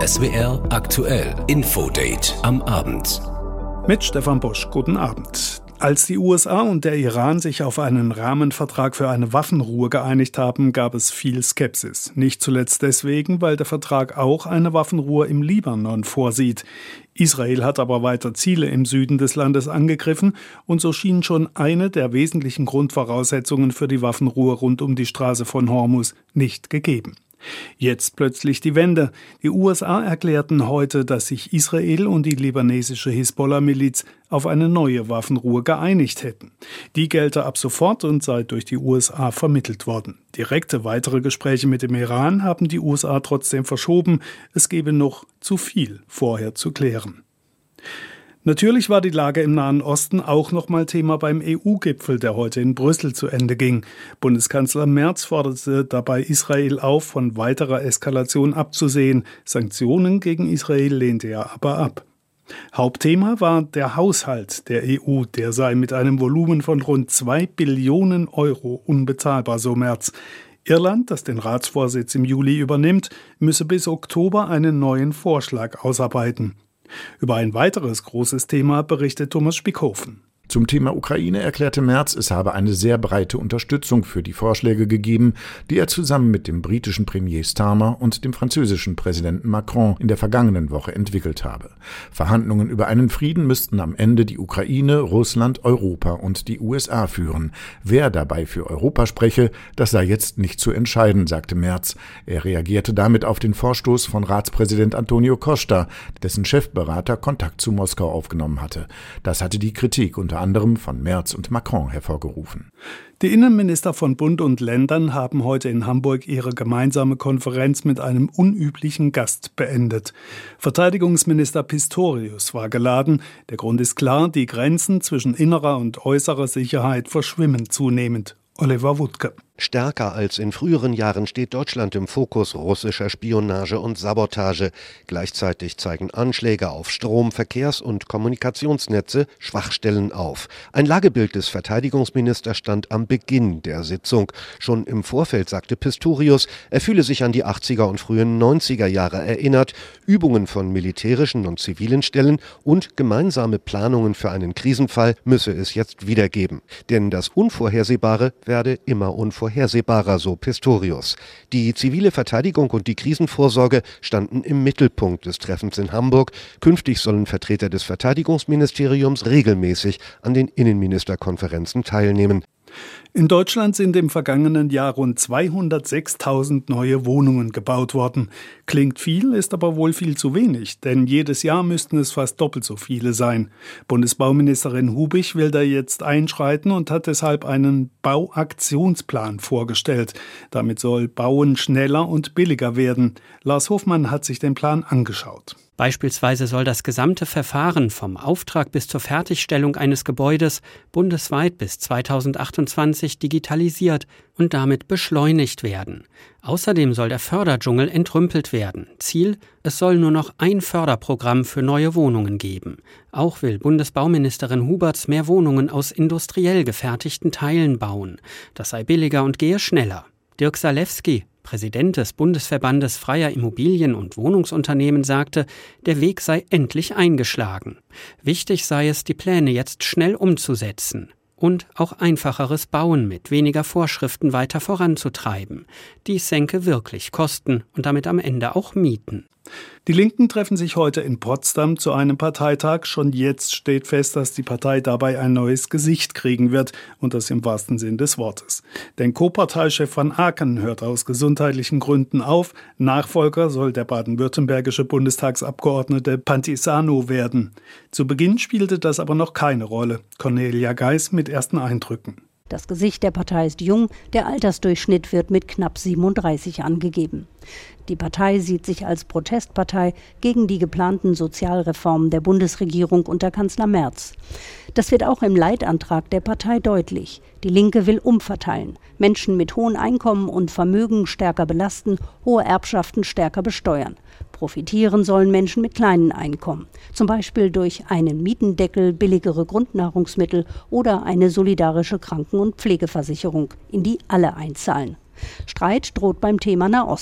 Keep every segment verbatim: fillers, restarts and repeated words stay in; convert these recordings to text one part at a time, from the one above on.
S W R aktuell Infodate am Abend. Mit Stefan Busch, guten Abend. Als die U S A und der Iran sich auf einen Rahmenvertrag für eine Waffenruhe geeinigt haben, gab es viel Skepsis. Nicht zuletzt deswegen, weil der Vertrag auch eine Waffenruhe im Libanon vorsieht. Israel hat aber weiter Ziele im Süden des Landes angegriffen und so schien schon eine der wesentlichen Grundvoraussetzungen für die Waffenruhe rund um die Straße von Hormuz nicht gegeben. Jetzt plötzlich die Wende. Die U S A erklärten heute, dass sich Israel und die libanesische Hisbollah-Miliz auf eine neue Waffenruhe geeinigt hätten. Die gelte ab sofort und sei durch die U S A vermittelt worden. Direkte weitere Gespräche mit dem Iran haben die U S A trotzdem verschoben. Es gebe noch zu viel vorher zu klären. Natürlich war die Lage im Nahen Osten auch noch mal Thema beim E U-Gipfel, der heute in Brüssel zu Ende ging. Bundeskanzler Merz forderte dabei Israel auf, von weiterer Eskalation abzusehen. Sanktionen gegen Israel lehnte er aber ab. Hauptthema war der Haushalt der E U. Der sei mit einem Volumen von rund zwei Billionen Euro unbezahlbar, so Merz. Irland, das den Ratsvorsitz im Juli übernimmt, müsse bis Oktober einen neuen Vorschlag ausarbeiten. Über ein weiteres großes Thema berichtet Thomas Spickhofen. Zum Thema Ukraine erklärte Merz, es habe eine sehr breite Unterstützung für die Vorschläge gegeben, die er zusammen mit dem britischen Premier Starmer und dem französischen Präsidenten Macron in der vergangenen Woche entwickelt habe. Verhandlungen über einen Frieden müssten am Ende die Ukraine, Russland, Europa und die U S A führen. Wer dabei für Europa spreche, das sei jetzt nicht zu entscheiden, sagte Merz. Er reagierte damit auf den Vorstoß von Ratspräsident Antonio Costa, dessen Chefberater Kontakt zu Moskau aufgenommen hatte. Das hatte die Kritik unter anderem von Merz und Macron hervorgerufen. Die Innenminister von Bund und Ländern haben heute in Hamburg ihre gemeinsame Konferenz mit einem unüblichen Gast beendet. Verteidigungsminister Pistorius war geladen. Der Grund ist klar, die Grenzen zwischen innerer und äußerer Sicherheit verschwimmen zunehmend. Oliver Wuttke. Stärker als in früheren Jahren steht Deutschland im Fokus russischer Spionage und Sabotage. Gleichzeitig zeigen Anschläge auf Strom-, Verkehrs- und Kommunikationsnetze Schwachstellen auf. Ein Lagebild des Verteidigungsministers stand am Beginn der Sitzung. Schon im Vorfeld sagte Pistorius, er fühle sich an die achtziger und frühen neunziger Jahre erinnert, Übungen von militärischen und zivilen Stellen und gemeinsame Planungen für einen Krisenfall müsse es jetzt wieder geben. Denn das Unvorhersehbare werde immer unvorhersehbarer, so Pistorius. Die zivile Verteidigung und die Krisenvorsorge standen im Mittelpunkt des Treffens in Hamburg. Künftig sollen Vertreter des Verteidigungsministeriums regelmäßig an den Innenministerkonferenzen teilnehmen. In Deutschland sind im vergangenen Jahr rund zweihundertsechstausend neue Wohnungen gebaut worden. Klingt viel, ist aber wohl viel zu wenig, denn jedes Jahr müssten es fast doppelt so viele sein. Bundesbauministerin Hubich will da jetzt einschreiten und hat deshalb einen Bauaktionsplan vorgestellt. Damit soll Bauen schneller und billiger werden. Lars Hofmann hat sich den Plan angeschaut. Beispielsweise soll das gesamte Verfahren vom Auftrag bis zur Fertigstellung eines Gebäudes bundesweit bis zweitausendachtundzwanzig digitalisiert und damit beschleunigt werden. Außerdem soll der Förderdschungel entrümpelt werden. Ziel: es soll nur noch ein Förderprogramm für neue Wohnungen geben. Auch will Bundesbauministerin Huberts mehr Wohnungen aus industriell gefertigten Teilen bauen. Das sei billiger und gehe schneller. Dirk Salewski, Präsident des Bundesverbandes freier Immobilien- und Wohnungsunternehmen, sagte, der Weg sei endlich eingeschlagen. Wichtig sei es, die Pläne jetzt schnell umzusetzen und auch einfacheres Bauen mit weniger Vorschriften weiter voranzutreiben. Dies senke wirklich Kosten und damit am Ende auch Mieten. Die Linken treffen sich heute in Potsdam zu einem Parteitag. Schon jetzt steht fest, dass die Partei dabei ein neues Gesicht kriegen wird, und das im wahrsten Sinn des Wortes. Denn Co-Parteichef van Aken hört aus gesundheitlichen Gründen auf. Nachfolger soll der baden-württembergische Bundestagsabgeordnete Pantisano werden. Zu Beginn spielte das aber noch keine Rolle. Cornelia Geis mit ersten Eindrücken. Das Gesicht der Partei ist jung, der Altersdurchschnitt wird mit knapp siebenunddreißig angegeben. Die Partei sieht sich als Protestpartei gegen die geplanten Sozialreformen der Bundesregierung unter Kanzler Merz. Das wird auch im Leitantrag der Partei deutlich. Die Linke will umverteilen, Menschen mit hohen Einkommen und Vermögen stärker belasten, hohe Erbschaften stärker besteuern. Profitieren sollen Menschen mit kleinen Einkommen, zum Beispiel durch einen Mietendeckel, billigere Grundnahrungsmittel oder eine solidarische Kranken- und Pflegeversicherung, in die alle einzahlen. Streit droht beim Thema Nahost.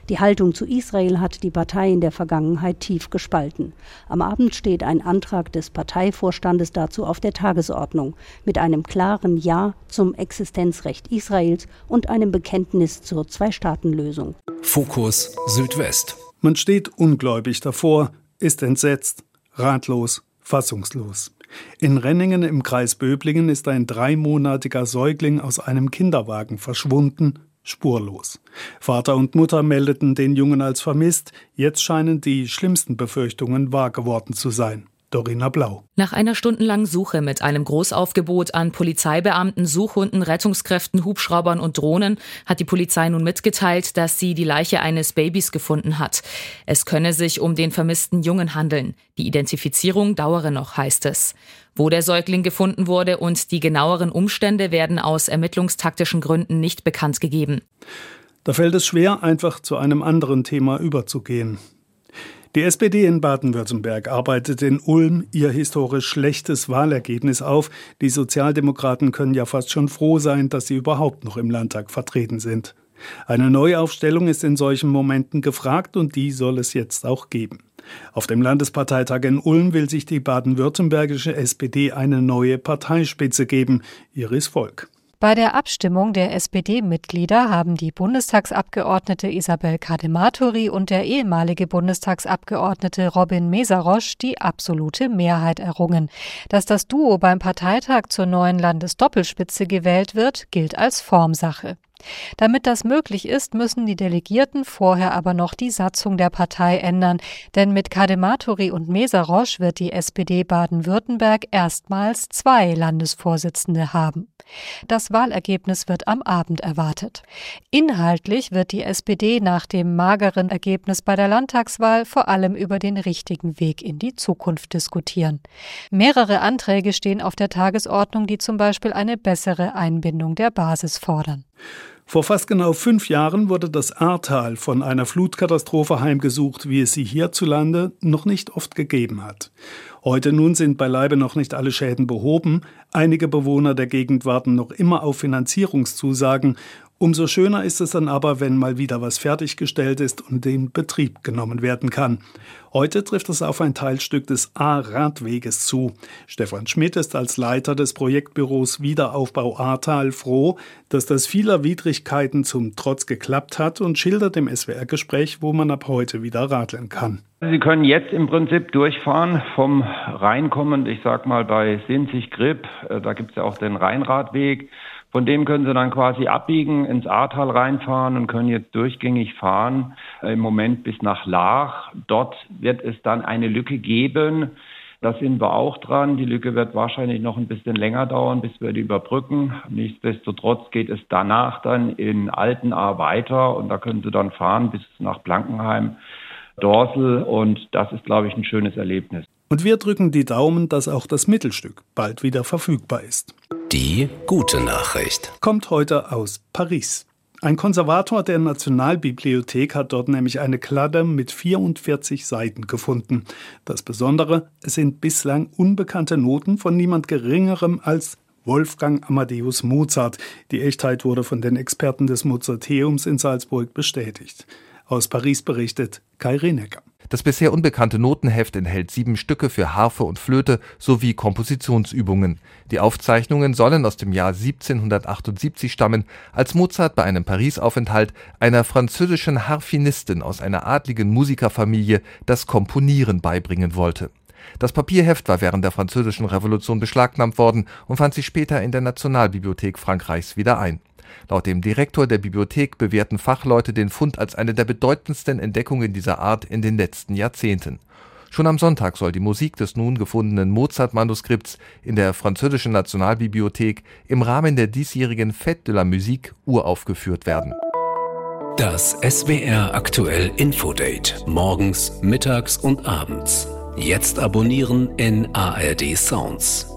Die Haltung zu Israel hat die Partei in der Vergangenheit tief gespalten. Am Abend steht ein Antrag des Parteivorstandes dazu auf der Tagesordnung, mit einem klaren Ja zum Existenzrecht Israels und einem Bekenntnis zur Zwei-Staaten-Lösung. Fokus Südwest. Man steht ungläubig davor, ist entsetzt, ratlos, fassungslos. In Renningen im Kreis Böblingen ist ein dreimonatiger Säugling aus einem Kinderwagen verschwunden, spurlos. Vater und Mutter meldeten den Jungen als vermisst. Jetzt scheinen die schlimmsten Befürchtungen wahr geworden zu sein. Dorina Blau. Nach einer stundenlangen Suche mit einem Großaufgebot an Polizeibeamten, Suchhunden, Rettungskräften, Hubschraubern und Drohnen hat die Polizei nun mitgeteilt, dass sie die Leiche eines Babys gefunden hat. Es könne sich um den vermissten Jungen handeln. Die Identifizierung dauere noch, heißt es. Wo der Säugling gefunden wurde und die genaueren Umstände werden aus ermittlungstaktischen Gründen nicht bekannt gegeben. Da fällt es schwer, einfach zu einem anderen Thema überzugehen. Die S P D in Baden-Württemberg arbeitet in Ulm ihr historisch schlechtes Wahlergebnis auf. Die Sozialdemokraten können ja fast schon froh sein, dass sie überhaupt noch im Landtag vertreten sind. Eine Neuaufstellung ist in solchen Momenten gefragt und die soll es jetzt auch geben. Auf dem Landesparteitag in Ulm will sich die baden-württembergische S P D eine neue Parteispitze geben, Iris Volk. Bei der Abstimmung der S P D-Mitglieder haben die Bundestagsabgeordnete Isabel Kadematori und der ehemalige Bundestagsabgeordnete Robin Mesarosch die absolute Mehrheit errungen. Dass das Duo beim Parteitag zur neuen Landesdoppelspitze gewählt wird, gilt als Formsache. Damit das möglich ist, müssen die Delegierten vorher aber noch die Satzung der Partei ändern, denn mit Kadematori und Mesarosch wird die S P D Baden-Württemberg erstmals zwei Landesvorsitzende haben. Das Wahlergebnis wird am Abend erwartet. Inhaltlich wird die S P D nach dem mageren Ergebnis bei der Landtagswahl vor allem über den richtigen Weg in die Zukunft diskutieren. Mehrere Anträge stehen auf der Tagesordnung, die zum Beispiel eine bessere Einbindung der Basis fordern. Vor fast genau fünf Jahren wurde das Ahrtal von einer Flutkatastrophe heimgesucht, wie es sie hierzulande noch nicht oft gegeben hat. Heute nun sind beileibe noch nicht alle Schäden behoben. Einige Bewohner der Gegend warten noch immer auf Finanzierungszusagen. Umso schöner ist es dann aber, wenn mal wieder was fertiggestellt ist und in Betrieb genommen werden kann. Heute trifft es auf ein Teilstück des A-Radweges zu. Stefan Schmidt ist als Leiter des Projektbüros Wiederaufbau Ahrtal froh, dass das vieler Widrigkeiten zum Trotz geklappt hat und schildert im S W R-Gespräch, wo man ab heute wieder radeln kann. Sie können jetzt im Prinzip durchfahren vom Rheinkommend, ich sag mal bei Sinzig-Grip, da gibt es ja auch den Rheinradweg. Von dem können Sie dann quasi abbiegen, ins Ahrtal reinfahren und können jetzt durchgängig fahren, im Moment bis nach Laach. Dort wird es dann eine Lücke geben. Da sind wir auch dran. Die Lücke wird wahrscheinlich noch ein bisschen länger dauern, bis wir die überbrücken. Nichtsdestotrotz geht es danach dann in Altenahr weiter und da können Sie dann fahren bis nach Blankenheim, Dorsel und das ist, glaube ich, ein schönes Erlebnis. Und wir drücken die Daumen, dass auch das Mittelstück bald wieder verfügbar ist. Die gute Nachricht Kommt heute aus Paris. Ein Konservator der Nationalbibliothek hat dort nämlich eine Kladde mit vierundvierzig Seiten gefunden. Das Besondere, es sind bislang unbekannte Noten von niemand Geringerem als Wolfgang Amadeus Mozart. Die Echtheit wurde von den Experten des Mozarteums in Salzburg bestätigt. Aus Paris berichtet Kai Rinecker. Das bisher unbekannte Notenheft enthält sieben Stücke für Harfe und Flöte sowie Kompositionsübungen. Die Aufzeichnungen sollen aus dem Jahr siebzehnhundertachtundsiebzig stammen, als Mozart bei einem Paris-Aufenthalt einer französischen Harfenistin aus einer adligen Musikerfamilie das Komponieren beibringen wollte. Das Papierheft war während der Französischen Revolution beschlagnahmt worden und fand sich später in der Nationalbibliothek Frankreichs wieder ein. Laut dem Direktor der Bibliothek bewerten Fachleute den Fund als eine der bedeutendsten Entdeckungen dieser Art in den letzten Jahrzehnten. Schon am Sonntag soll die Musik des nun gefundenen Mozart-Manuskripts in der französischen Nationalbibliothek im Rahmen der diesjährigen Fête de la Musique uraufgeführt werden. Das S W R Aktuell Infodate. Morgens, mittags und abends. Jetzt abonnieren in A R D Sounds.